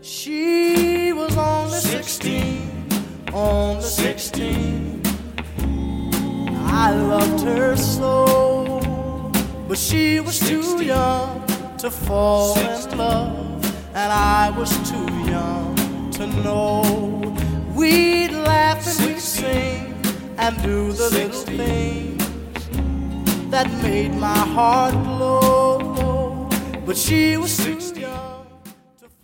She was only 16, only 16. I loved her so, but she was too young to fall in love, and I was too young to know. We'd laugh and we'd sing and do the little things that made my heart glow, but she was too